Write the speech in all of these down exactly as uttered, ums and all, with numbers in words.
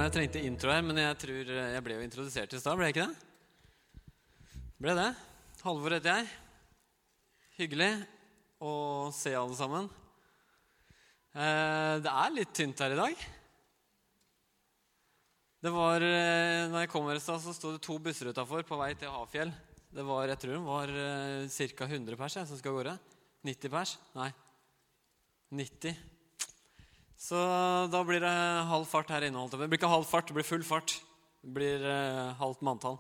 jeg trengte intro her, men jeg tror jeg ble jo introdusert i stad, ble jeg ikke det? Ble det? Halvor heter jeg. Hyggelig å se alle sammen. Det er litt tynt her i dag. Det var, når jeg kom her i stad, så stod det to busser utenfor på vei til Hafjell. Det var, jeg tror det var cirka hundre pers jeg, som skal gå det. nitti pers? Nei, nitti. Så da blir det halv fart her inne. Det blir ikke halv fart, det blir full fart. Det blir uh, halvt manntall.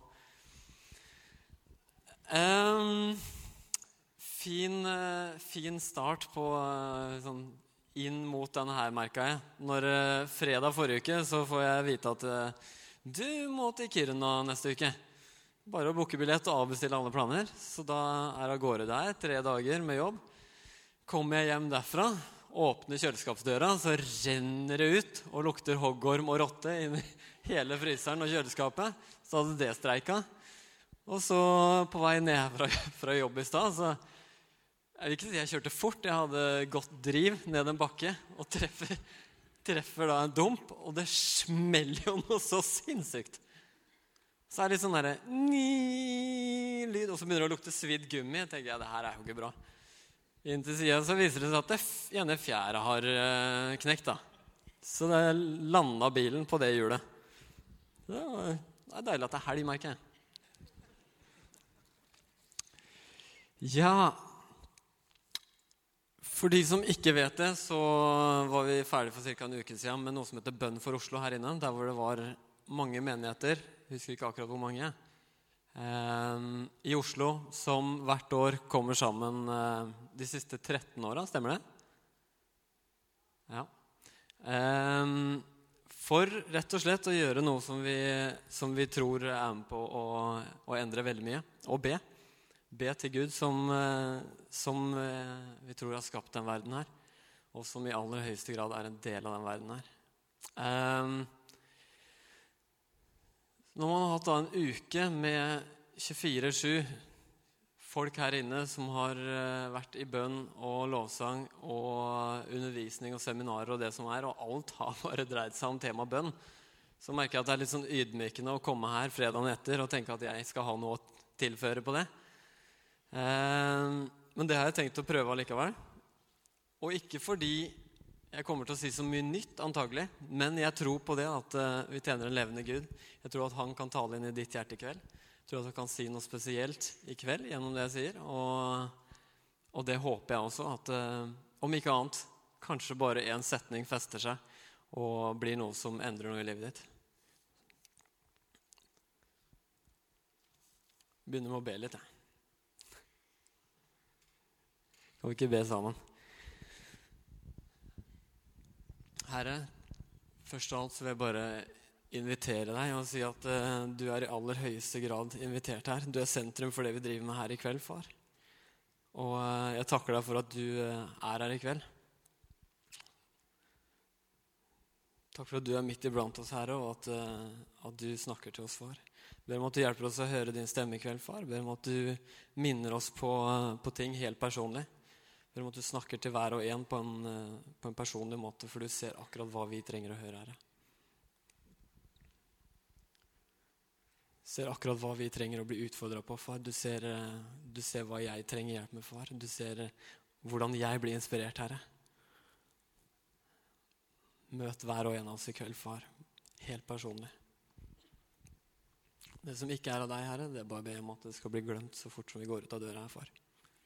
Um, fin, uh, fin start på uh, sånn inn mot denne her, merket jeg. Når uh, fredag forrige uke, så får jeg vite at uh, du må til Kiruna neste uke. Bare å boke billett og avbestille alle planer. Så da er jeg av gårde der, tre dager med jobb. Kommer jeg hjem derfra, åpner kjøleskapsdøra, så renner det ut og lukter hoggorm og rotte inn i hele fryseren og kjøleskapet. Så hadde det streiket. Og så på vei ned fra, fra jobb i stad, så jeg vil ikke si jeg kjørte fort. Jeg hadde gått driv ned en bakke og treffer, treffer da en dump, og det smeller jo noe så sinnssykt. Så er det litt sånn der lyd, og så begynner det å lukte svidd gummi. Jeg tenker, ja, det her er jo ikke bra. Inn til siden så viser det seg at det ene fjæra har knekt da. Så det landet bilen på det hjulet. Det er deilig at det er helg, merker jeg. Ja, for de som ikke vet det, så var vi ferdig for cirka en uke siden med noe som heter Bønn for Oslo her inne, der hvor det var mange menigheter, husker ikke akkurat hvor mange, i Oslo, som hvert år kommer sammen de siste tretten årene, stemmer det? Ja. For rett og slett å gjøre noe som vi, som vi tror er med på å, å endre veldig mye, og be. Be til Gud som, som vi tror har skapt den verden her, og som i aller høyeste grad er en del av den verden her. Når man har hatt da en uke med tjuefire sju folk her inne som har vært i bønn og lovsang og undervisning og seminarer og det som er, og alt har bare dreid seg om tema bønn, så merker jeg at det er litt sånn ydmykende å komme her fredagen etter og tenke at jeg skal ha noe å tilføre på det. Men det har jeg tenkt å prøve allikevel. Og ikke fordi jeg kommer til å si så mye nytt antagelig, men jeg tror på det at vi tjener en levende Gud. Jeg tror at han kan tale inn i ditt hjerte i kveld. Jeg tror at han kan si noe spesielt i kveld gjennom det jeg sier. Og, og det håper jeg også, at om ikke annet, kanskje bare en setning fester seg og blir noe som endrer noe i livet ditt. Begynner med å be litt, jeg. Kan vi ikke be sammen? Herre, først av alt så vil jeg bare invitere deg og si at uh, du er i aller høyeste grad invitert her. Du er sentrum for det vi driver med her i kveld, far. Og uh, jeg takker deg for at du uh, er her i kveld. Takk for at du er midt iblant oss, Herre, og at, uh, at du snakker til oss, far. Jeg ber om at du hjelper oss å høre din stemme i kveld, far. Jeg ber om at du minner oss på, uh, på ting helt personlig. Jeg ber om at du snakker til hver og en på en, uh, på en personlig måte, for du ser akkurat hva vi trenger å høre, Herre. Ser akkurat hva vi trenger å bli utfordret på, far. Du ser, du ser hva jeg trenger hjelp med, far. Du ser hvordan jeg blir inspirert, Herre. Møt hver og en av oss i kveld, far. Helt personlig. Det som ikke er av deg, Herre, det er bare be om at det skal bli glemt så fort som vi går ut av døra her, far.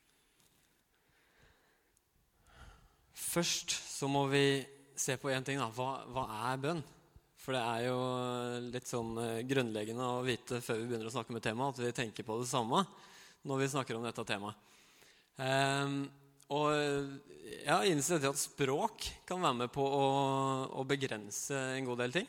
Først så må vi se på en ting, da. Hva, hva er bønn? For det er jo litt sånn grunnleggende å vite før vi begynner å snakke med temaet, at vi tenker på det samme når vi snakker om dette temaet. Um, og jeg har innsett at språk kan være med på å, å begrense en god del ting.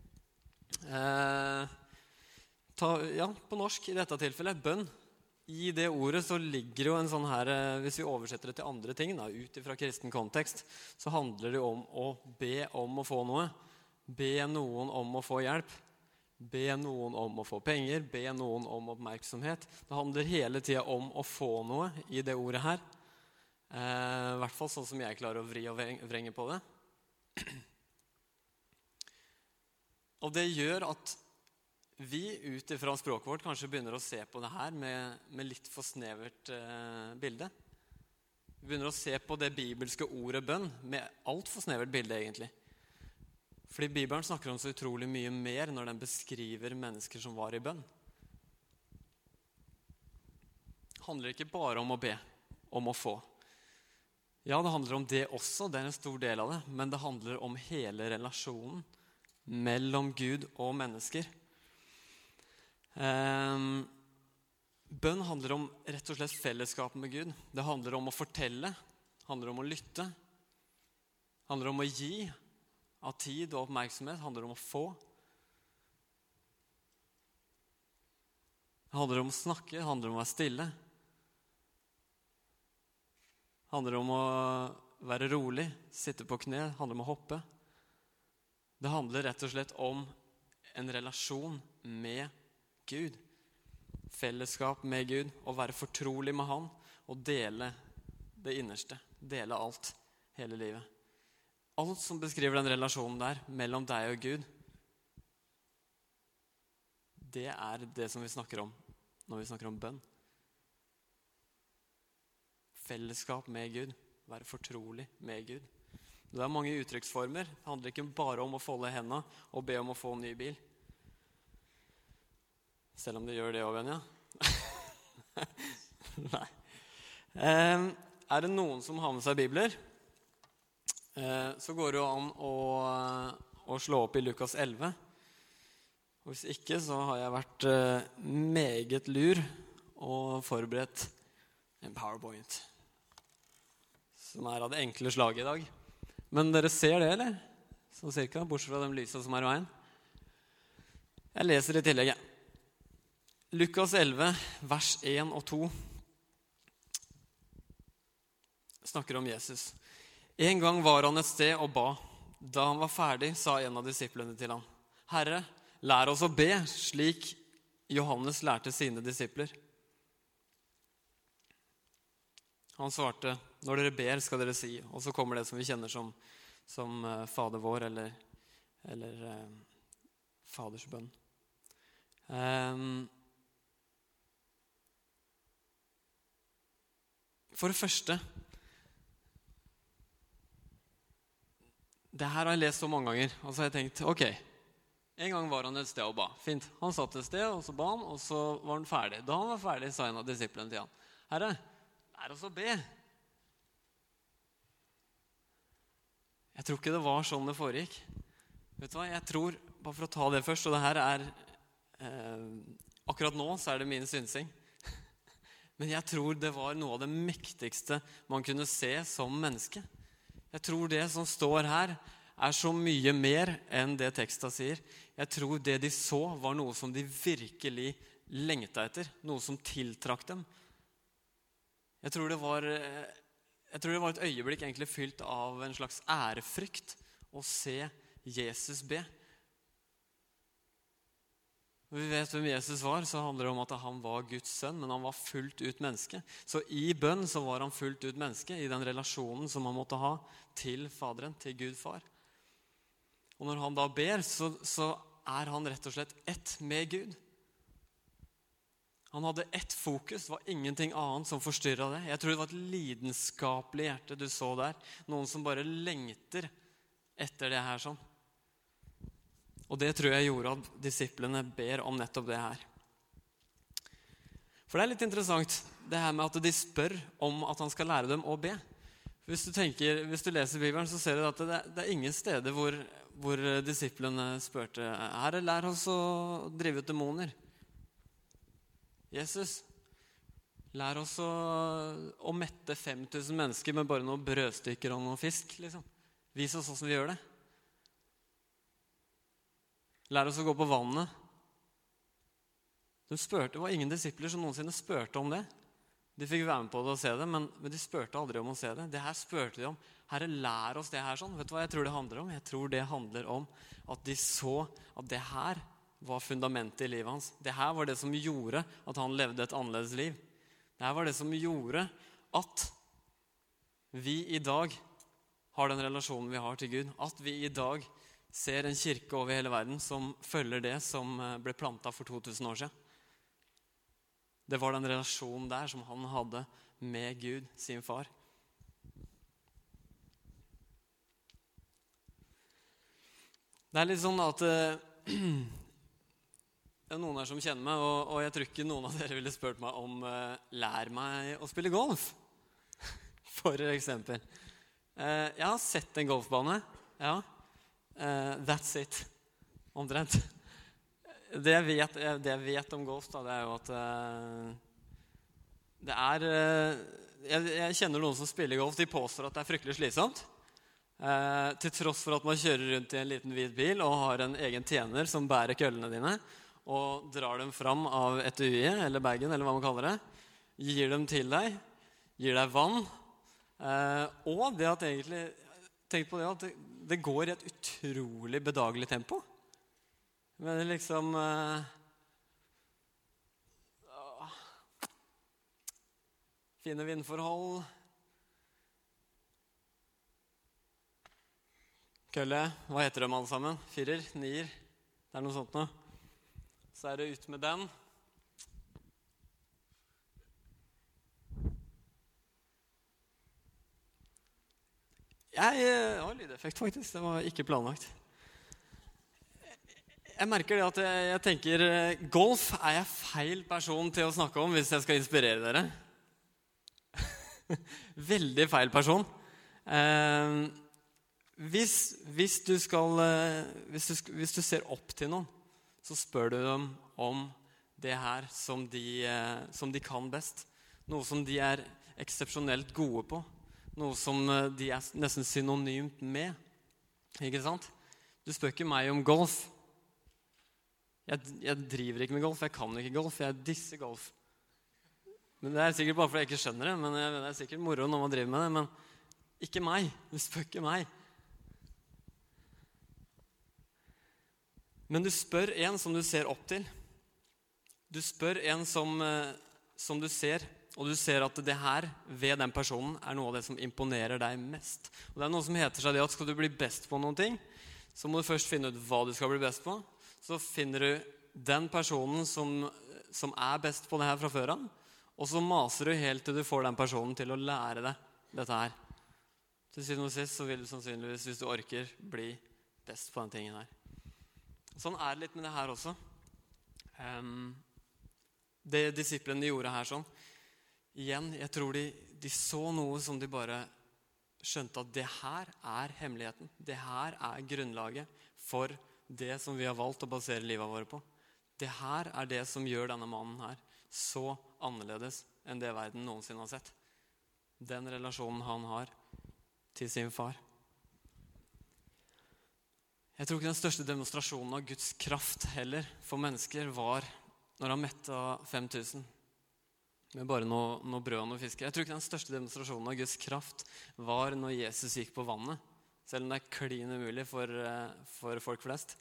Uh, ta, ja, på norsk i dette tilfellet, bønn. I det ordet så ligger jo en sånn her, hvis vi oversetter det til andre ting, da, ut ifra kristen kontekst, så handler det om å be om å få noe. Be noen om å få hjelp. Be noen om å få penger. Be noen om oppmerksomhet. Det handler hele tiden om å få noe i det ordet her. Eh, I hvert fall sånn som jeg klarer å vri og vrenge på det. Og det gjør at vi ut ifra språket vårt kanskje begynner å se på det her med, med litt for snevert eh, bilde. Vi begynner å se på det bibelske ordet bønn med alt for snevert bilde egentlig. Fordi Bibelen snakker om så utrolig mye mer når den beskriver mennesker som var i bønn. Det handler ikke bare om å be, om å få. Ja, det handler om det også, det er en stor del av det, men det handler om hele relasjonen mellom Gud og mennesker. Um, bønn handler om rett og slett fellesskap med Gud. Det handler om å fortelle, det handler om å lytte, det handler om å gi av tid og oppmerksomhet, det handler om å få. Det handler om å snakke, det handler om å være stille. Det handler om å være rolig, sitte på kne, det handler om å hoppe. Det handler rett og slett om en relasjon med Gud. Fellesskap med Gud, å være fortrolig med han og dele det innerste, dele alt, hele livet. Alt som beskriver den relasjonen der mellom deg og Gud, det er det som vi snakker om når vi snakker om bønn. Fellesskap med Gud, være fortrolig med Gud. Det er mange uttrykksformer. Det handler ikke bare om å folde hendene og be om å få en ny bil. Selv om det gjør det også, Benja. Nei. Eh, er det noen som har med seg bibler? Eh, så går det jo an å, å slå opp i Lukas elleve. Og hvis ikke, så har jeg vært eh, meget lur og forberedt en PowerPoint. Som er av det enkle slaget i dag. Men dere ser det, eller? Så cirka, bortsett fra de lysa som er i veien. Jeg leser i tillegg. Lukas elleve, vers én og to. Snakker om Jesus. En gang var han et sted og ba. Da han var ferdig, sa en av disiplene til ham: Herre, lær oss å be, slik Johannes lærte sine disipler. Han svarte: Når dere ber, skal dere si. Og så kommer det som vi kjenner som, som uh, Fader vår, eller, eller uh, Faders bønn. Um, for det første, det her har jeg lest så mange ganger, og så har jeg tenkt, ok, en gang var han et sted og ba. Fint, han satt et sted, og så ba han, og så var han ferdig. Da han var ferdig, sa en av disiplene til han: Herre, lær oss å be. Jeg tror ikke det var sånn det foregikk. Vet du hva, jeg tror, bare for å ta det først, og det her er, eh, akkurat nå så er det min synsing. Men jeg tror det var noe av det mektigste man kunne se som menneske. Jeg tror det som står her er så mye mer enn det teksten sier. Jeg tror det de så var noe som de virkelig lengtet etter, noe som tiltrakk dem. Jeg tror det var... Jeg tror det var et øyeblikk egentlig fylt av en slags ærefrykt å se Jesus be. Når vi vet hvem Jesus var, så handler det om at han var Guds sønn, men han var fullt ut menneske. Så i bønn så var han fullt ut menneske, i den relasjonen som han måtte ha til Faderen, til Gud far. Og når han da ber, så, så er han rett og slett ett med Gud. Han hadde ett fokus, det var ingenting annet som forstyrret det. Jeg tror det var et lidenskapelig hjerte du så der. Noen som bare lengter etter det her sånn. Og det tror jeg gjorde at disiplene ber om nettopp det her. For det er litt interessant, det her med at de spør om at han skal lære dem å be. Hvis du, tenker, hvis du leser Bibelen, så ser du at det, det er ingen steder hvor, hvor disiplene spurte: Herre, lær oss å drive ut demoner. Jesus, lær oss å, å mette fem tusen mennesker med bare noen brødstykker og noen fisk, liksom. Vis oss hvordan vi gjør det. Lær oss å gå på vannet. De spurte, det var ingen disipler som noensinne spurte om det. De fikk være med på det og se det, men, men de spurte aldri om å se det. Det her spurte de om. Herre, lær oss det her sånn. Vet du hva jeg tror det handler om? Jeg tror det handler om at de så at det her var fundamentet i livet hans. Det her var det som gjorde at han levde et annerledes liv. Det her var det som gjorde at vi i dag har den relasjonen vi har til Gud. At vi i dag ser en kirke over hele verden som følger det som ble plantet for to tusen år siden. Det var den relasjonen der som han hadde med Gud, sin far. Det er litt sånn at eh, det er noen her som kjenner meg, og, og jeg tror ikke noen av dere ville spurt meg om eh, lær meg å spille golf. For eksempel. Eh, jeg har sett en golfbane, ja. Eh, that's it. Omtrent. Det jeg, vet, det jeg vet om golf, da, det er jo at eh, det er eh, jeg, jeg kjenner noen som spiller golf, de påstår at det er fryktelig slitsomt. Eh, til tross for at man kjører rundt i en liten hvit bil og har en egen tjener som bærer køllene dine og drar dem fram av etuiet eller bagen, eller hva man kaller det, gir dem til deg, gir deg vann, eh, og det at egentlig, tenk på det at det, det går i et utrolig bedagelig tempo. Men det liksom eh, fine vindforhold, kølle, hva heter de alle sammen? Firer, nier, det er noe sånt nå. Så er det ut med den. Jeg, det var lydeffekt faktisk, det var ikke planlagt. Jeg merker det at jeg, jeg tenker, golf er jeg feil person til å snakke om hvis jeg skal inspirere dere. Veldig feil person. Eh, Hvis, hvis, du skal, hvis, du, hvis du ser opp til noen, så spør du dem om det her som de, som de kan best. Noe som de er eksepsjonelt gode på. Noe som de er nesten synonymt med. Ikke sant? Du spør ikke meg om golf. Jeg, jeg driver ikke med golf, jeg kan ikke golf, jeg disser golf. Men det er sikkert bare fordi jeg ikke skjønner det, men det er sikkert moro når man driver med det. Men ikke meg, du spør ikke meg. Men du spør en som du ser opp til. Du spør en som, som du ser, og du ser at det her ved den personen er noe av det som imponerer deg mest. Og det er noe som heter seg det at skal du bli best på noen ting, så må du først finne ut hva du skal bli best på. Så finner du den personen som, som er best på det her fra før av, og så maser du helt til du får den personen til å lære deg dette her. Til siden og sist så vil du sannsynligvis, hvis du orker, bli best på den tingen her. Sånn er det litt med det her også. Um, det disiplene gjorde her sånn. Igjen, jeg tror de, de så noe som de bare skjønte at det her er hemmeligheten. Det her er grunnlaget for det som vi har valgt å basere livet våre på. Det her er det som gjør denne mannen her så annerledes enn det verden noensinne har sett. Den relasjonen han har til sin far. Jeg tror ikke den største demonstrasjonen av Guds kraft heller for mennesker var når han metta fem tusen med bare noe, noe brød og noe fiske. Jeg tror ikke den største demonstrasjonen av Guds kraft var når Jesus gikk på vannet, selv om det er klin umulig for, for folk flest.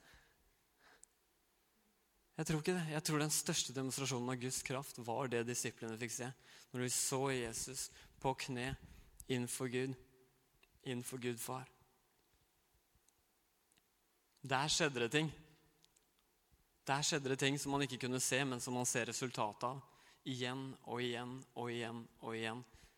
Jeg tror ikke det. Jeg tror den største demonstrasjonen av Guds kraft var det disiplene fikk se, når de så Jesus på kne innenfor Gud, innenfor Gud far. Der skjedde det ting. Der skjedde det ting som man ikke kunne se, men som man ser resultatet av. Igjen og igjen og igjen og igjen.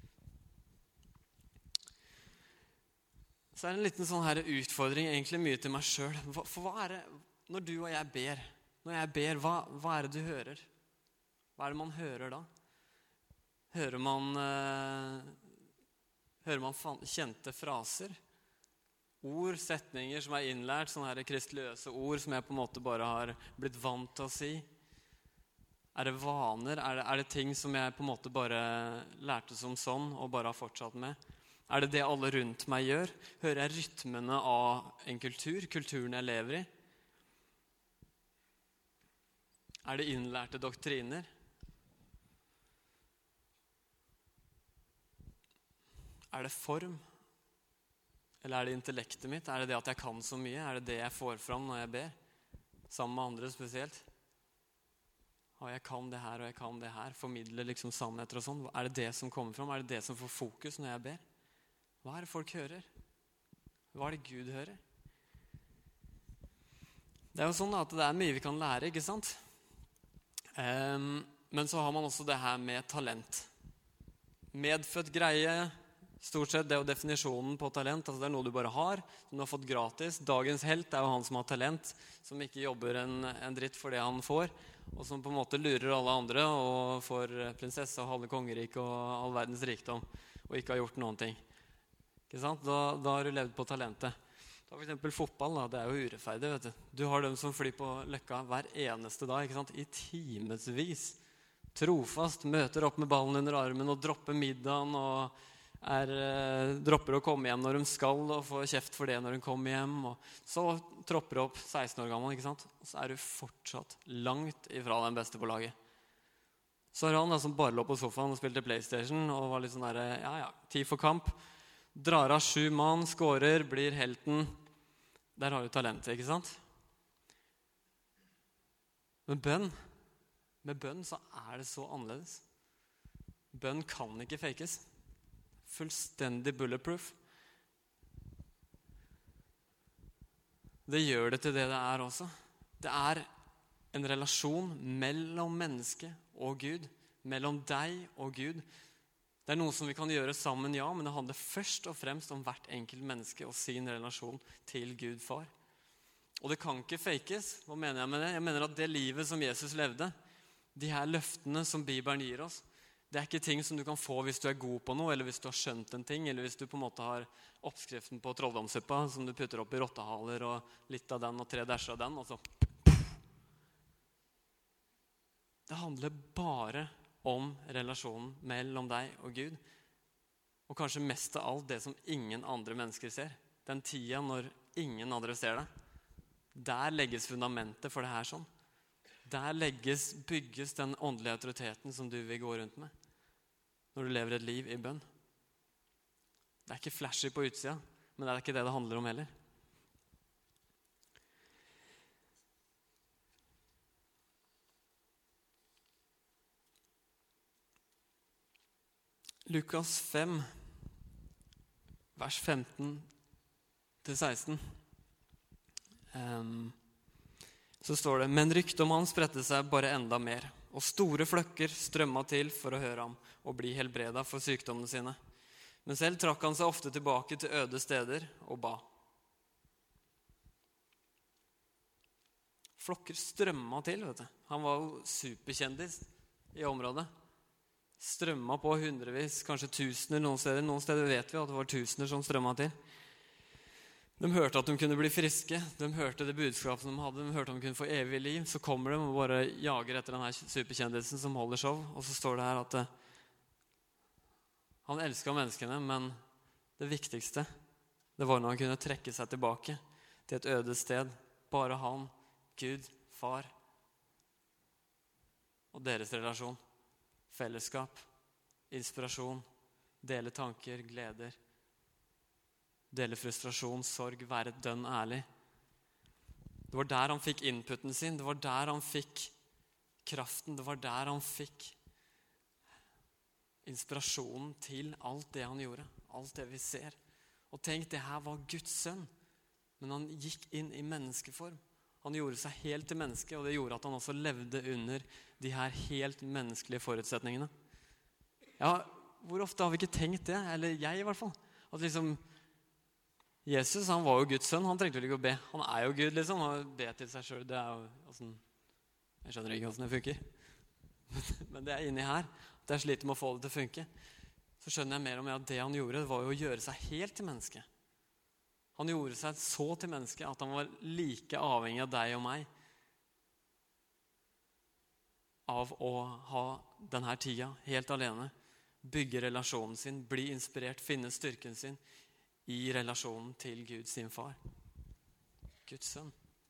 Så er det en liten sånn her utfordring, egentlig mye til meg selv. For hva er det, når du og jeg ber, når jeg ber, hva, hva er det du hører? Hva er det man hører da? Hører man, uh, hører man kjente fraser? Ord, setninger som er innlært, sånne her kristeløse ord som jeg på en måte bare har blitt vant til å si. Er det vaner? Er det, er det ting som jeg på en måte bare lærte som sånn og bare har fortsatt med? Er det det alle rundt meg gjør? Hører jeg rytmene av en kultur, kulturen jeg lever i? Er det innlærte doktriner? Er det form? Eller er det intellektet mitt? Er det det at jeg kan så mye? Er det det jeg får fram når jeg ber? Sammen med andre spesielt. Og jeg kan det her, og jeg kan det her. Formidler liksom sannheter og sånn. Er det det som kommer fram? Er det det som får fokus når jeg ber? Hva er det folk hører? Hva er det Gud hører? Det er jo sånn at det er mye vi kan lære, ikke sant? Um, men så har man også det her med talent. Medfødt greie, stort sett det er jo definisjonen på talent. Altså det er noe du bare har, som du har fått gratis. Dagens helt er jo han som har talent, som ikke jobber en, en dritt for det han får, og som på en måte lurer alle andre og får prinsesse og halve kongerik og all verdens rikdom, og ikke har gjort noen ting. Ikke sant? Da, da har du levd på talentet. Ta for eksempel fotball, da. Det er jo urettferdig, vet du. Du har dem som flyr på løkka hver eneste dag, ikke sant? I timesvis. Trofast, møter opp med ballen under armen og dropper middagen og er, eh, dropper å komme hjem når de skal og får kjeft for det når de kommer hjem. Og så tropper du opp seksten år gammel, ikke sant? Og så er du fortsatt langt ifra den beste på laget. Så har han da, som bare lå på sofaen og spilte PlayStation og var litt sånn der, ja ja, tid for kamp. Drar av sju mann, skårer, blir helten. Der har du talentet, ikke sant? Men bønn, med bønn så er det så annerledes. Bønn kan ikke fakes. Fullstendig bulletproof. Det gjør det til det det er også. Det er en relasjon mellom menneske og Gud. Mellom deg og Gud. Det er noe som vi kan gjøre sammen, ja, men det handler først og fremst om hvert enkelt menneske og sin relasjon til Gud far. Og det kan ikke fakes. Hva mener jeg med det? Jeg mener at det livet som Jesus levde, de her løftene som Bibelen gir oss, det er ikke ting som du kan få hvis du er god på noe, eller hvis du har skjønt en ting, eller hvis du på en måte har oppskriften på trolldomssuppa, som du putter opp i rottehaler, og litt av den, og tre dasher av den, og så... Det handler bare om relasjonen mellom deg og Gud. Og kanskje mest av alt det som ingen andre mennesker ser. Den tida når ingen andre ser det. Der legges fundamentet for det her sånn. Der legges, bygges den åndelige autoriteten som du vil gå rundt med. Når du lever et liv i bønn. Det er ikke flashy på utsida, men det er ikke det det handler om heller. Lukas fem, vers femten til seksten. Um, så står det, men ryktet om han spredte seg bare enda mer, og store flokker strømmet til for å høre ham og bli helbredet for sykdommene sine. Men selv trakk han seg ofte tilbake til øde steder og ba. Flokker strømmet til, vet du. Han var jo superkjendis i området. Strømmet på hundrevis, kanskje tusener noen steder. Noen steder vet vi at det var tusener som strømmet til. De hørte at de kunne bli friske. De hørte det budskapet de hadde. De hørte at de kunne få evig liv. Så kommer de og bare jager etter denne superkjendisen som holder show. Og så står det her at uh, han elsket menneskene, men det viktigste, det var når han kunne trekke seg tilbake til et øde sted. Bare han, Gud, far og deres relasjon. Fellesskap, inspirasjon, dele tanker, gleder, dele frustrasjon, sorg, være dønn ærlig. Det var der han fikk inputen sin, det var der han fikk kraften, det var der han fikk inspirasjonen til alt det han gjorde, alt det vi ser. Og tenk, det her var Guds sønn, men han gikk inn i menneskeform. Han gjorde seg helt til menneske, og det gjorde at han også levde under de her helt menneskelige forutsetningene. Ja, hvor ofte har vi ikke tenkt det? Eller jeg i hvert fall. At liksom, Jesus, han var jo Guds sønn, han trengte vel ikke å be. Han er jo Gud, liksom. Han be til seg selv, det er jo, altså, jeg skjønner ikke hvordan det funker. Men det er inni her, at jeg sliter med å få det til å funke. Så skjønner jeg mer om at det han gjorde, det var jo å gjøre seg helt til menneske. Han gjorde seg så til menneske at han var like avhengig av deg og meg av å ha denne tida helt alene, bygge relasjonen sin, bli inspirert, finne styrken sin i relasjonen til Gud sin far. Guds sønn.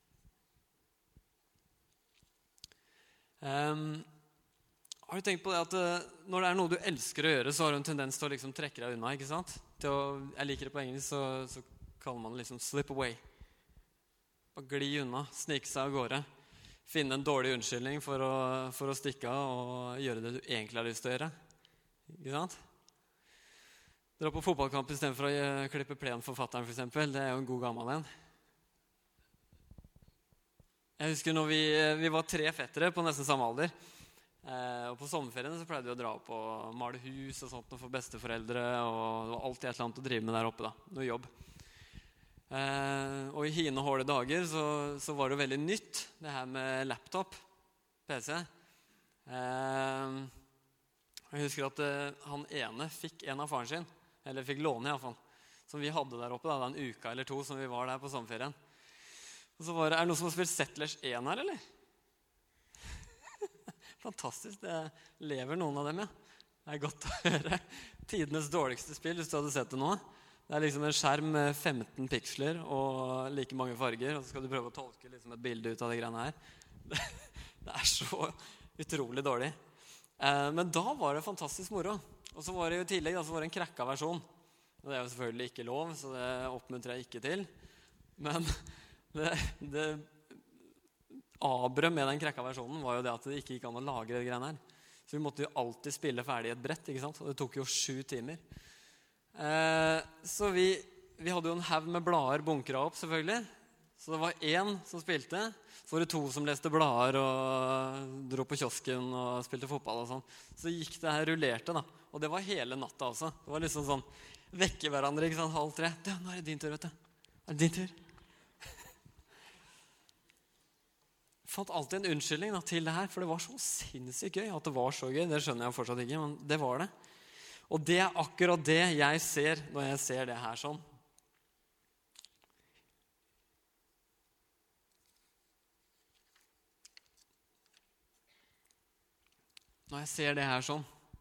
Um, har du tenkt på det at uh, når det er noe du elsker å gjøre, så har du en tendens til å liksom trekke deg unna, ikke sant? Til å, jeg liker det på engelsk, så, så kaller man det liksom slip away. Bare gli unna, snike seg av gårde. Finne en dårlig unnskyldning for å, for å stikke av og gjøre det du egentlig har lyst til å gjøre. Ikke sant? Dra på fotballkamp i stedet for å klippe plen for fatteren, for eksempel. Det er jo en god gammel en. Jeg husker når vi, vi var tre fettere på nesten samme alder. Eh, og på sommerferien så pleide vi å dra opp og male hus og sånt for besteforeldre. Og det var alltid et eller annet å drive med der oppe da, noe jobb. Eh, og i hine og hårde dager så, så var det veldig nytt, det her med laptop, P C. Eh, jeg husker at eh, han ene fikk en av faren sin, eller fikk låne i hvert fall, som vi hadde der oppe da, den uka eller to som vi var der på sommerferien. Og så var det, er det noen som har spilt Settlers én her, eller? Fantastisk, det lever noen av dem, ja. Det er godt å høre. Tidenes dårligste spill, hvis du hadde sett det nå. Det er liksom en skjerm med femten piksler og like mange farger, og så skal du prøve å tolke liksom et bilde ut av de greiene her. Det er så utrolig dårlig. Men da var det fantastisk moro. Og så var det jo i tillegg, da, så var det en krakka versjon. Og det er jo selvfølgelig ikke lov, så det oppmuntrer jeg ikke til. Men det, det abrød med den krakka versjonen var jo det at det ikke gikk an å lagre det greiene her. Så vi måtte jo alltid spille ferdig et brett, ikke sant? Og det tok jo sju timer. Eh, så vi, vi hadde jo en haug med blader bunkret opp, selvfølgelig. Så det var en som spilte, så var det to som leste blader og dro på kiosken og spilte fotball og sånn. Så gikk det her, rullerte da. Og det var hele natta også. Det var liksom sånn, vekke hverandre, ikke sant, halv tre. Du, nå er det din tur, vet du. Er det din tur? Jeg fant alltid en unnskyldning da, til det her, for det var så sinnssykt gøy. At det var så gøy, det skjønner jeg fortsatt ikke, men det var det. Og det er akkurat det jeg ser når jeg ser det her sånn. Når jeg ser det her sånn.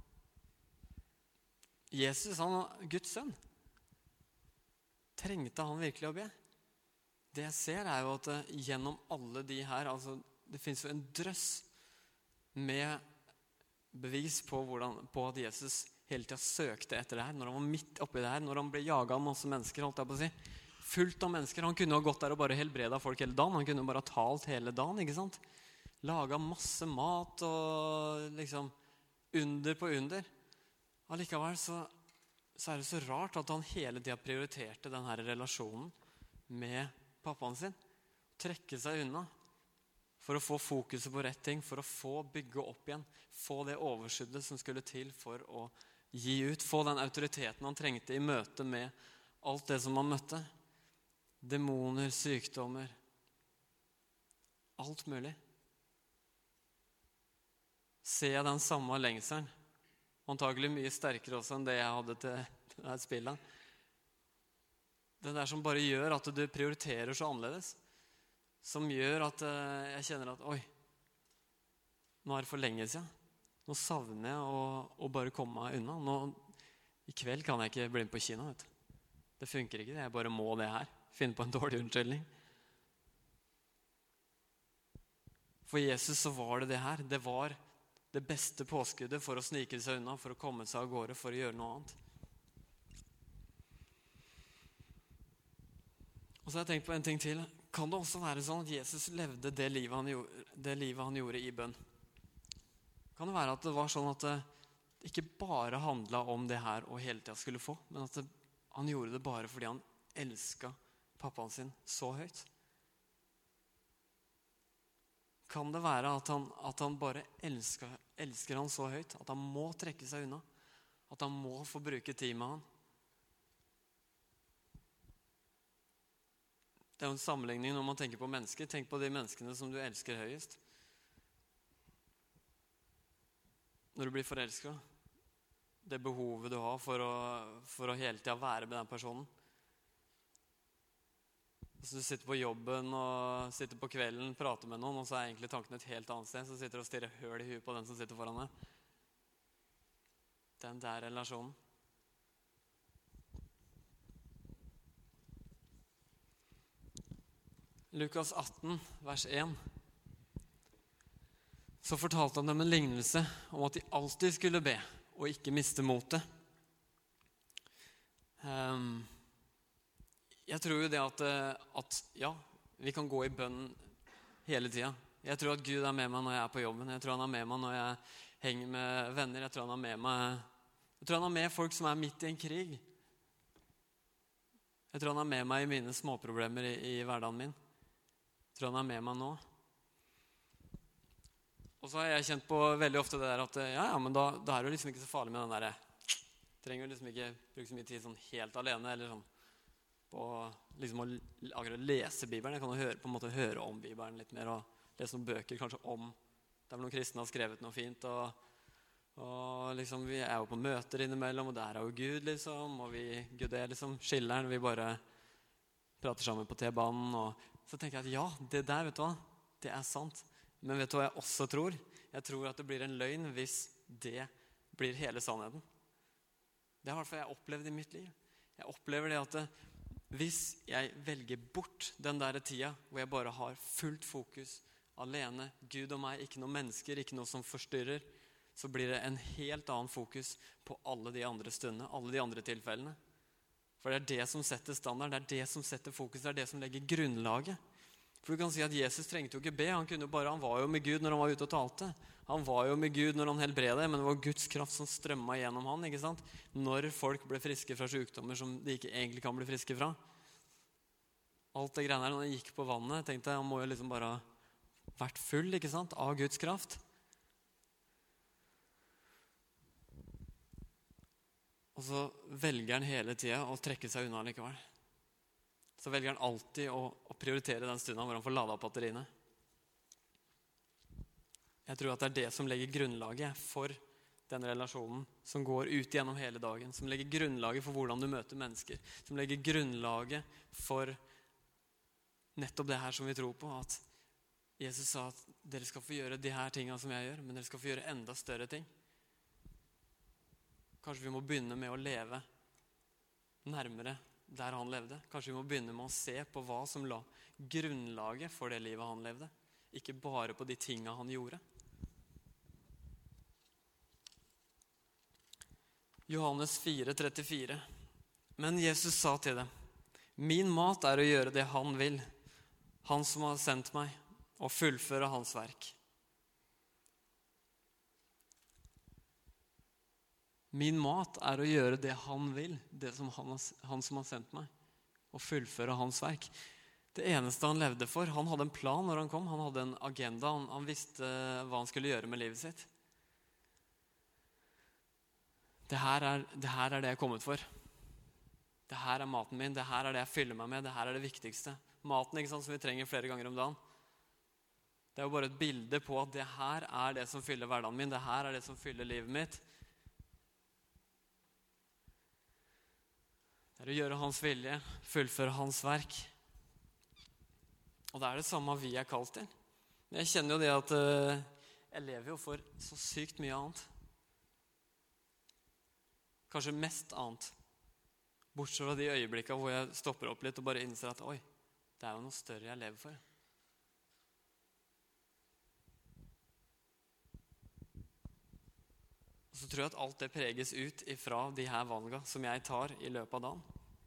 Jesus, han er Guds sønn. Trengte han virkelig å be? Det jeg ser er jo at uh, gjennom alle de her, altså det finnes jo en drøss med bevis på, hvordan, på at Jesus hele tiden søkte etter det her, når han var midt oppi det her, når han ble jaget av masse mennesker, holdt jeg på å si. Fullt av mennesker. Han kunne ha gått der og bare helbredet folk hele dagen. Han kunne bare ha talt hele dagen, ikke sant? Laget masse mat og liksom under på under. Allikevel så, så er det så rart at han hele tiden prioriterte denne relasjonen med pappaen sin. Trekke seg unna for å få fokuset på rett ting, for å få bygge opp igjen, få det overskuddet som skulle til for å gi ut, få den autoriteten han trengte i møte med alt det som han møtte. Demoner, sykdommer, alt mulig. Ser jeg den samme lengselen, antagelig mye sterkere også enn det jeg hadde til dette spillet. Det der som bare gjør at du prioriterer så annerledes. Som gjør at jeg kjenner at, oi, nå er det for lenge siden. Nå savner jeg å, å bare komme meg unna. Nå, i kveld kan jeg ikke bli med på kino, vet du. Det funker ikke, jeg bare må det her. Finne på en dårlig unnskyldning. For Jesus så var det det her. Det var det beste påskuddet for å snike seg unna, for å komme seg av gårde, for å gjøre noe annet. Og så har jeg tenkt på en ting til. Kan det også være sånn at Jesus levde det livet han gjorde, det livet han gjorde i bønn? Kan det være at det var sånn at det ikke bare handlet om det her og hele tiden skulle få, men at det, han gjorde det bare fordi han elsket pappaen sin så høyt? Kan det være at han, at han bare elsker, elsker han så høyt, at han må trekke seg unna, at han må få bruke tid med han? Det er jo en sammenligning når man tenker på mennesker. Tenk på de menneskene som du elsker høyest. Når du blir forelsket, det behovet du har for å, for å hele tiden være med den personen. Hvis du sitter på jobben og sitter på kvelden, prater med noen, og så er egentlig tanken et helt annet sted, så sitter du og stirrer høl i huet på den som sitter foran deg. Den der relasjonen. Lukas atten, vers én. Så fortalte han dem en lignelse om at de alltid skulle be, og ikke miste motet. Um, jeg tror jo det at, at, ja, vi kan gå i bønn hele tiden. Jeg tror at Gud er med meg når jeg er på jobben. Jeg tror han er med meg når jeg henger med venner. Jeg tror han er med meg. Jeg tror han er med folk som er midt i en krig. Jeg tror han er med meg i mine småproblemer i, i hverdagen min. Jeg tror han er med meg nå. Og så har jeg kjent på veldig ofte det der at ja, ja, men da, da er det liksom ikke så farlig med den der. Trenger liksom ikke bruke så mye tid sånn helt alene, eller sånn på liksom å akkurat lese Bibelen. Jeg kan jo høre, på en måte høre om Bibelen litt mer, og lese noen bøker kanskje om der noen kristne har skrevet noe fint, og, og liksom vi er jo på møter innimellom, og der er jo Gud liksom, og vi, Gud er liksom skilleren, vi bare prater sammen på T-banen, og så tenker jeg at ja, det der, vet du hva, det er sant. Men vet du hva jeg også tror? Jeg tror at det blir en løgn hvis det blir hele sannheten. Det har i hvert fall jeg opplevd i mitt liv. Jeg opplever det at det, hvis jeg velger bort den der tida hvor jeg bare har fullt fokus alene, Gud og meg, ikke noen mennesker, ikke noe som forstyrrer, så blir det en helt annen fokus på alle de andre stundene, alle de andre tilfellene. For det er det som setter standard, det er det som setter fokus, det er det som legger grunnlaget. For du kan si at Jesus trengte jo ikke be, han, kunne bare, han var jo med Gud når han var ute og talte. Han var jo med Gud når han helbredet, men det var Guds kraft som strømmet gjennom han, ikke sant? Når folk ble friske fra sykdommer som de ikke egentlig kan bli friske fra. Alt det greiene her, når han gikk på vannet, tenkte jeg, han må jo liksom bare ha vært full, ikke sant, av Guds kraft. Og så velger han hele tiden å trekke seg unna likevel. Så velger han alltid å, å prioritere den stunden hvor han får ladet opp batteriene. Jeg tror at det er det som legger grunnlaget for den relasjonen som går ut gjennom hele dagen, som legger grunnlaget for hvordan du møter mennesker, som legger grunnlaget for nettopp det her som vi tror på, at Jesus sa at dere skal få gjøre de her tingene som jeg gjør, men dere skal få gjøre enda større ting. Kanskje vi må begynne med å leve nærmere der han levde. Kanskje vi må begynne med å se på hva som la grunnlaget for det livet han levde. Ikke bare på de tingene han gjorde. Johannes fire trettifire. Men Jesus sa til dem, min mat er å gjøre det han vil, han som har sendt meg, og fullføre hans verk. Min mat er å gjøre det han vil, det som han, han som har sendt meg, og fullføre hans verk. Det eneste han levde for, han hadde en plan når han kom, han hadde en agenda, han, han visste hva han skulle gjøre med livet sitt. Det her, er, det her er det jeg er kommet for. Det her er maten min, det her er det jeg fyller meg med, det her er det viktigste. Maten, ikke sant, som vi trenger flere ganger om dagen. Det er jo bare et bilde på at det her er det som fyller hverdagen min, det her er det som fyller livet mitt. Det er å gjøre hans vilje, fullføre hans verk. Og det er det samme vi er kalt til. Men jeg kjenner jo det at uh, jeg lever jo for så sykt mye annet. Kanskje mest annet. Bortsett fra de øyeblikkene hvor jeg stopper opp litt og bare innser at oi, det er jo noe større jeg lever for. Og så tror jeg at alt det preges ut ifra de her valgene som jeg tar i løpet av dagen.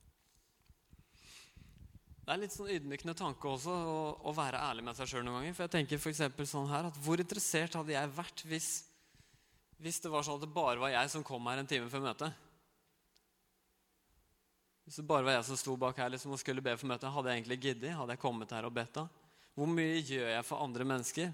Det er litt sånn ydmykende tanke også å, å være ærlig med seg selv noen ganger. For jeg tenker for eksempel sånn her, at hvor interessert hadde jeg vært hvis, hvis det var sånn at det bare var jeg som kom her en time før møtet? Hvis det bare var jeg som sto bak her liksom, og skulle be for møtet, hadde jeg egentlig giddet? Hadde jeg kommet her og bedt da? Hvor mye gjør jeg for andre mennesker?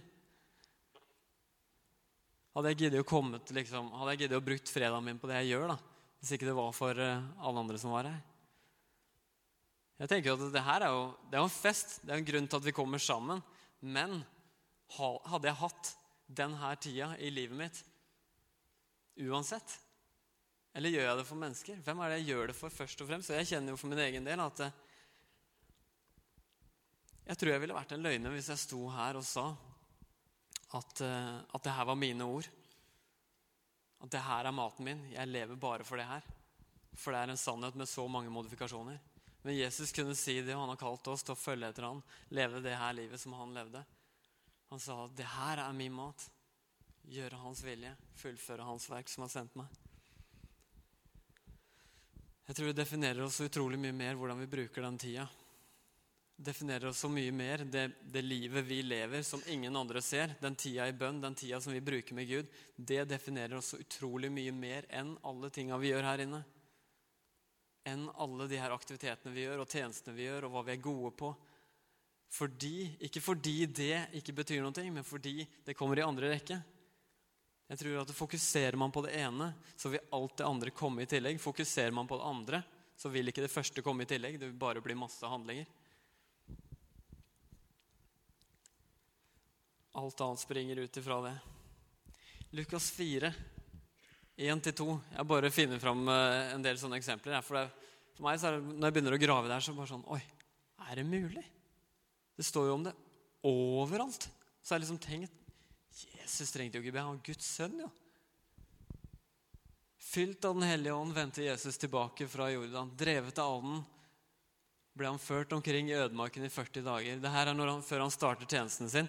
Hadde jeg giddet å komme til, liksom, hadde jeg giddet å brukt fredagen min på det jeg gjør da, hvis ikke det var for uh, alle andre som var her. Jeg tenker at det her er jo, det er jo en fest, det er en grunn til at vi kommer sammen, men ha, hadde jeg hatt den her tida i livet mitt, uansett, eller gjør jeg det for mennesker? Hvem er det jeg gjør det for først og fremst? Så jeg kjenner jo for min egen del at uh, jeg tror jeg ville vært en løgner hvis jeg sto her og sa At, uh, at det her var mine ord. At det her er maten min. Jeg lever bare for det her. For det er en sannhet med så mange modifikasjoner. Men Jesus kunne si det, og han har kalt oss til å følge etter han. Leve det her livet som han levde. Han sa at det her er min mat. Gjøre hans vilje. Fullføre hans verk som har sendt meg. Jeg tror det definerer oss så utrolig mye mer hvordan vi bruker den tida. Definerer oss så mye mer det, det livet vi lever som ingen andre ser, den tida i bønn, den tida som vi bruker med Gud, det definerer oss så utrolig mye mer enn alle tingene vi gjør her inne. Enn alle de her aktivitetene vi gjør, og tjenestene vi gjør, og hva vi er gode på. Fordi, ikke fordi det ikke betyr noe, men fordi det kommer i andre rekke. Jeg tror at fokuserer man på det ene, så vil alt det andre komme i tillegg. Fokuserer man på det andre, så vil ikke det første komme i tillegg. Det vil bare bli masse handlinger. Alt annet springer ut ifra det. Lukas fire, en til to. Jeg bare finner fram en del sånne eksempler. For, det, for meg så er det, når jeg begynner å grave der, så bare sånn, oi, er det mulig? Det står jo om det overalt. Så har jeg liksom tenkt, Jesus trengte jo ikke be, han var Guds sønn, ja. Fylt av den hellige ånd vendte Jesus tilbake fra Jordan. Drevet av ånden ble han ført omkring i ødemarken i førti dager. Det her er når han, før han starter tjenesten sin.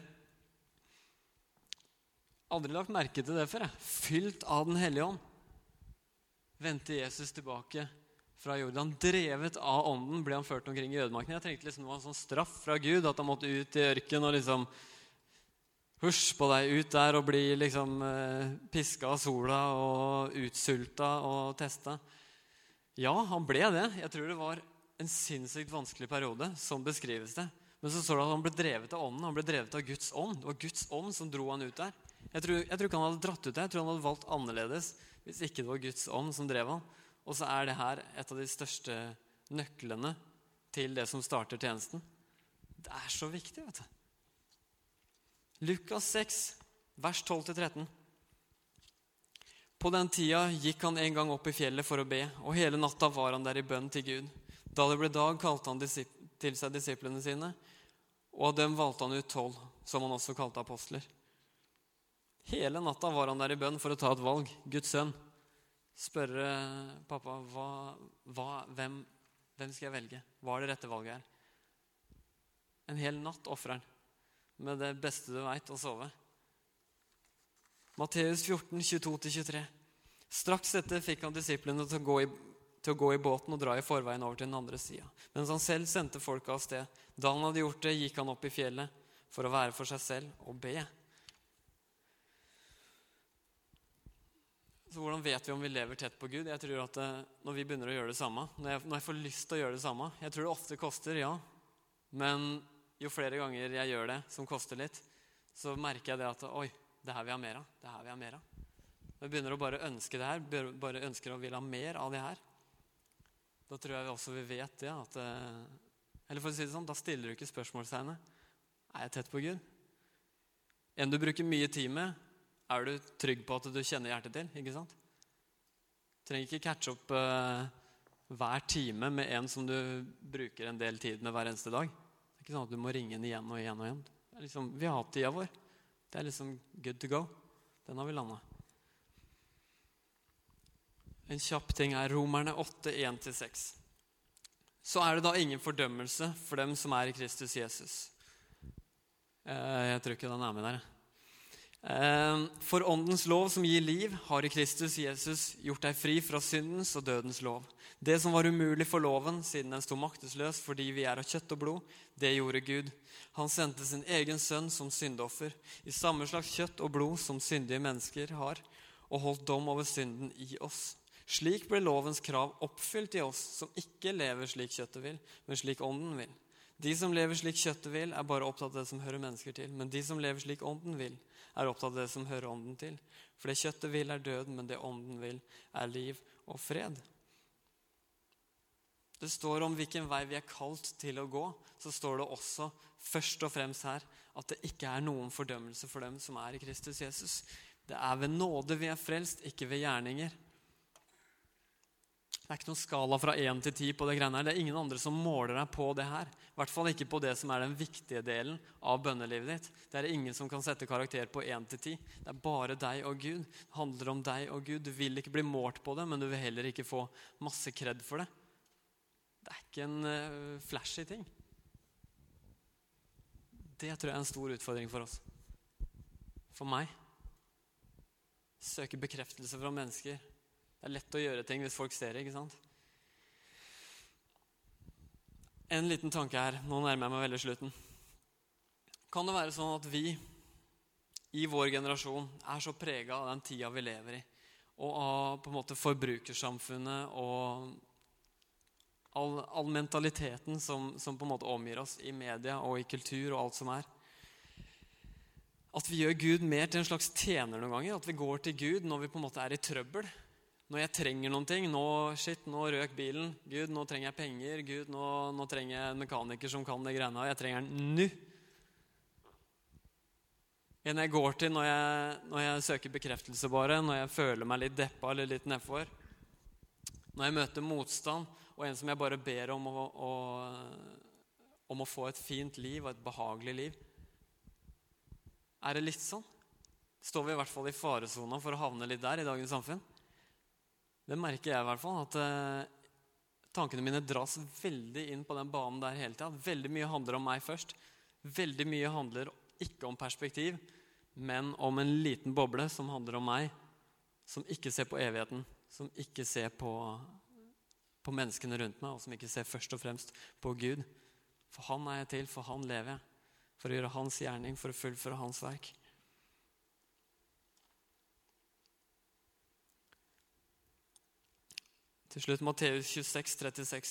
Aldri lagt merke til det før, jeg. Fylt av den hellige ånd vendte Jesus tilbake fra Jordan. Drevet av ånden ble han ført omkring i ødemarken. Jeg tenkte liksom det var en sånn straff fra Gud, at han måtte ut i ørken og liksom husj på deg ut der og bli liksom eh, pisket av sola og utsulta og testa. Ja, han ble det. Jeg tror det var en sinnssykt vanskelig periode, som beskrives det. Men så står det at han ble drevet av ånden, han ble drevet av Guds ånd. Det var Guds ånd som dro han ut der. Jeg tror, jeg tror ikke han hadde dratt ut der, jeg tror han hadde valgt annerledes hvis ikke det var Guds ånd som drev han. Og så er det her et av de største nøklene til det som starter tjenesten. Det er så viktig, vet du. Lukas seks, vers tolv til tretten. På den tida gikk han en gang opp i fjellet for å be, og hele natta var han der i bønn til Gud. Da det ble dag, kalte han til seg disiplene sine, og av dem valgte han ut tolv, som han også kalte apostler. Hele natta var han der i bønn for å ta et valg, Guds sønn. Spørre pappa, hva, hva, hvem, hvem skal jeg velge? Hva er det rette valget her? En hel natt offrer han. Med det beste du vet, å sove. Matteus fjorten, tjueto til tjuetre. Straks etter fikk han disiplene til å, gå i, til å gå i båten og dra i forveien over til den andre siden. Mens han selv sendte folket av sted. Da han hadde gjort det, gikk han opp i fjellet for å være for seg selv og be. Så hvordan vet vi om vi lever tett på Gud? Jeg tror at når vi begynner å gjøre det samme, når jeg, når jeg får lyst til å gjøre det samme, jeg tror det ofte koster, ja, men jo flere ganger jeg gjør det som koster litt, så merker jeg det at, oi, det her vil jeg ha mer av, det her vil jeg ha mer av. Når jeg begynner å bare ønske det her, bare ønsker å vil ha mer av det her, da tror jeg også vi vet det, at, eller for å si det sånn, da stiller du ikke spørsmålstegnet. Er jeg tett på Gud? En du bruker mye tid med, er du trygg på at du kjenner hjertet til, ikke sant? Du trenger ikke catche opp uh, hver time med en som du bruker en del tid med hver eneste dag. Det er ikke sånn at du må ringe den igjen og igjen og igjen. Det er liksom, vi har hatt tida vår. Det er liksom good to go. Den har vi landet. En kjapp ting er Romerne åtte, en til seks. Så er det da ingen fordømmelse for dem som er i Kristus Jesus. Uh, jeg tror ikke den er med der. For åndens lov som gir liv har i Kristus Jesus gjort deg fri fra syndens og dødens lov. Det som var umulig for loven, siden den stod maktesløs fordi vi er av kjøtt og blod, det gjorde Gud. Han sendte sin egen sønn som syndoffer, i samme slags kjøtt og blod som syndige mennesker har, og holdt dom over synden i oss. Slik ble lovens krav oppfylt i oss som ikke lever slik kjøttet vil, men slik ånden vil. De som lever slik kjøttet vil, er bare opptatt av det som hører mennesker til, men de som lever slik ånden vil, er opptatt av det som hører ånden til. For det kjøttet vil er døden, men det ånden vil er liv og fred. Det står om hvilken vei vi er kalt til å gå, så står det også først og fremst her at det ikke er noen fordømmelse for dem som er i Kristus Jesus. Det er ved nåde vi er frelst, ikke ved gjerninger. Det er ikke noen skala fra en til ti på det greiene her. Det er ingen andre som måler deg på det her. I hvert fall ikke på det som er den viktige delen av bønnelivet ditt. Det er ingen som kan sette karakter på en til ti. Det er bare deg og Gud. Det handler om deg og Gud. Du vil ikke bli målt på det, men du vil heller ikke få masse kred for det. Det er ikke en uh, flashy ting. Det tror jeg er en stor utfordring for oss. For meg. Søke bekreftelse fra mennesker. Det er lett å gjøre ting hvis folk ser det, ikke sant? En liten tanke her, nå nærmer jeg meg veldig slutten. Kan det være sånn at vi i vår generasjon er så preget av den tida vi lever i, og av på en måte forbrukersamfunnet, og all, all mentaliteten som, som på en måte omgir oss i media og i kultur og alt som er. At vi gjør Gud mer til en slags tjener noen ganger, at vi går til Gud når vi på en måte er i trøbbel. Når jeg trenger noen ting, nå, shit, nå røk bilen, Gud, nå trenger jeg penger, Gud, nå, nå trenger jeg en mekaniker som kan det greiene, og jeg trenger den nå. En jeg går til når jeg, når jeg søker bekreftelse bare, når jeg føler meg litt deppa eller litt nedfor, når jeg møter motstand, og en som jeg bare ber om å, å, om å få et fint liv og et behagelig liv. Er det litt sånn? Står vi i hvert fall i faresona for å havne litt der i dagens samfunn? Det merker jeg i hvert fall, at eh, tankene mine dras veldig inn på den banen der hele tiden. Veldig mye handler om meg først. Veldig mye handler ikke om perspektiv, men om en liten boble som handler om meg, som ikke ser på evigheten, som ikke ser på, på menneskene rundt meg, og som ikke ser først og fremst på Gud. For han er jeg til, for han lever jeg. For å gjøre hans gjerning, for å fullføre hans verk. Til slutt, Matteus tjueseks trettiseks.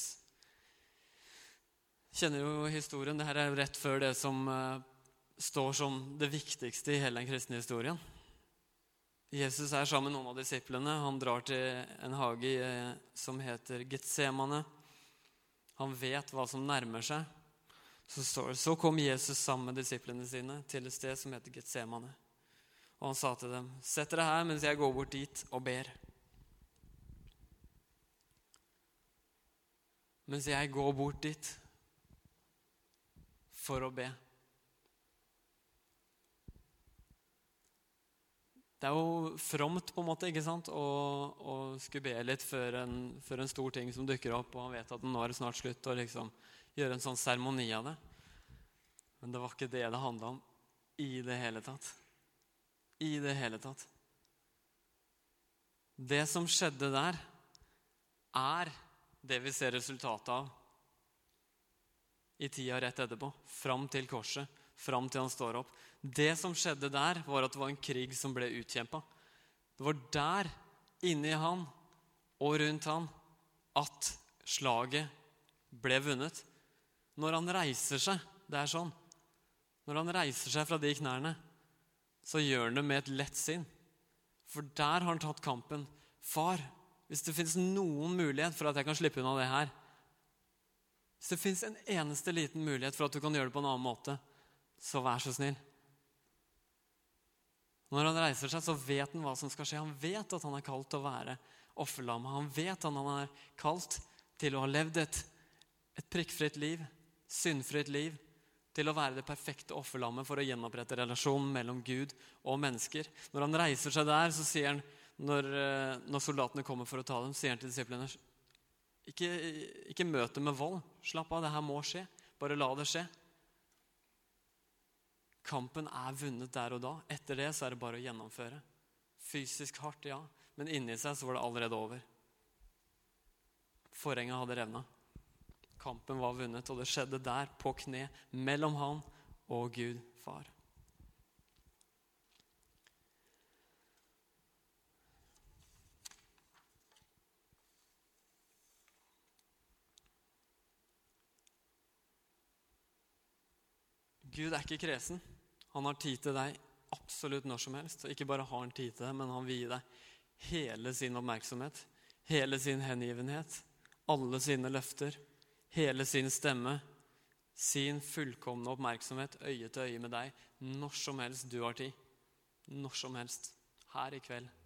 Kjenner jo historien. Det her er rett før det som uh, står som det viktigste i hele den kristne historien. Jesus er sammen med noen av disiplene. Han drar til en hage uh, som heter Getsemane. Han vet hva som nærmer seg. Så, står, så kom Jesus sammen med disiplene sine til et sted som heter Getsemane. Og han sa til dem, sett dere her mens jeg går bort dit og ber. Mens jeg går bort dit for å be. Det er jo fromt på en måte, ikke sant? Å, å skulle be litt før en, før en stor ting som dukker opp, og han vet at nå er det snart slutt, og liksom gjøre en sånn seremoni av det. Men det var ikke det det handlet om i det hele tatt. I det hele tatt. Det som skjedde der, er det vi ser resultatet av i tida rett etterpå, fram til korset, fram til han står opp. Det som skjedde der, var at det var en krig som ble utkjempet. Det var der, inne i han og rundt han, at slaget ble vunnet. Når han reiser seg, det er sånn, når han reiser seg fra de knærne, så gjør han det med et lett sinn. For der har han tatt kampen. Far, hvis det finnes noen mulighet for at jeg kan slippe unna det her, hvis det finnes en eneste liten mulighet for at du kan gjøre det på en annen måte, så vær så snill. Når han reiser seg, så vet han hva som skal skje. Han vet at han er kalt til å være offerlam. Han vet at han er kalt til å ha levd et, et prikkfritt liv, syndfritt liv, til å være det perfekte offerlammet for å gjenopprette relasjonen mellom Gud og mennesker. Når han reiser seg der, så sier han, når, når soldatene kommer for å ta dem, sier han til disiplene, ikke, ikke møte med vold, slapp av, det her må skje, bare la det skje. Kampen er vunnet der og da. Etter det så er det bare å gjennomføre. Fysisk hardt, ja, men inni seg så var det allerede over. Forhenget hadde revnet. Kampen var vunnet, og det skjedde der på kne mellom han og Gud far. Gud er ikke kresen. Han har tid til deg absolutt når som helst. Og ikke bare har han tid til deg, men han vil gi deg hele sin oppmerksomhet, hele sin hengivenhet, alle sine løfter, hele sin stemme, sin fullkomne oppmerksomhet, øye til øye med deg, når som helst du har tid. Når som helst, her i kveld.